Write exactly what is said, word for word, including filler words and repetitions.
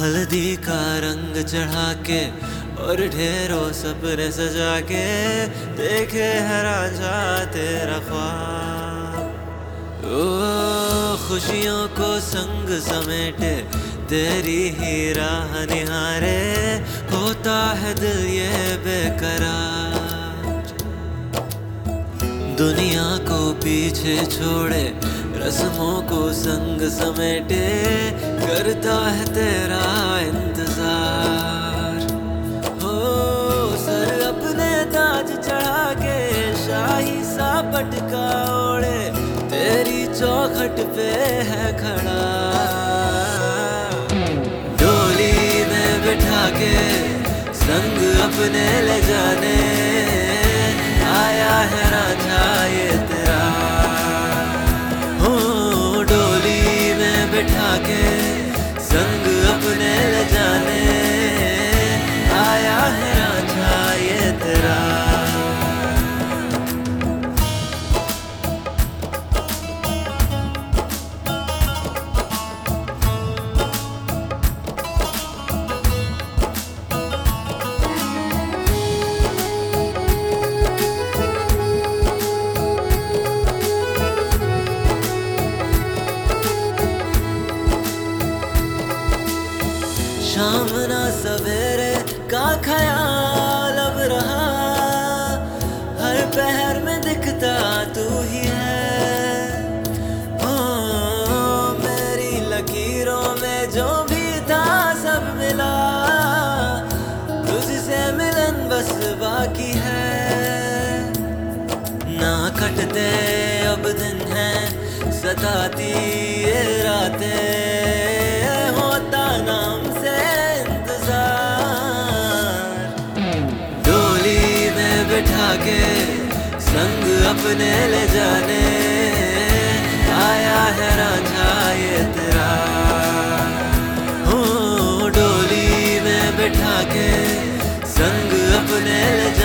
हल्दी का रंग चढ़ा के और ढेरों सपने सजा के देखे है रांझा तेरा ख्वाब। ओ खुशियों को संग समेटे तेरी ही राह निहारे, होता है दिल ये बेकरार। दुनिया को पीछे छोड़े रस्मों को संग समेटे, करता है तेरा इंतजार। हो सर अपने ताज चढ़ा के शाही सा पटका ओढ़े, तेरी चौखट पे है खड़ा। डोली में बिठा के संग अपने ले जाने, आया है रांझा ये तेरा। बिठा के संग अपने ले जाने, आया है रांझा ये तेरा। शाम ना सवेरे का ख्याल अब रहा, हर पहर में दिखता तू ही है। हो मेरी लकीरों में जो भी था सब मिला, तुझसे मिलन बस बाकी है। ना कटते अब दिन है सताती ये रातें, होता नाम से इंतजार। डोली में बिठा के संग अपने ले जाने, आया है रांझा ये तेरा। हो डोली में बिठा के संग अपने ले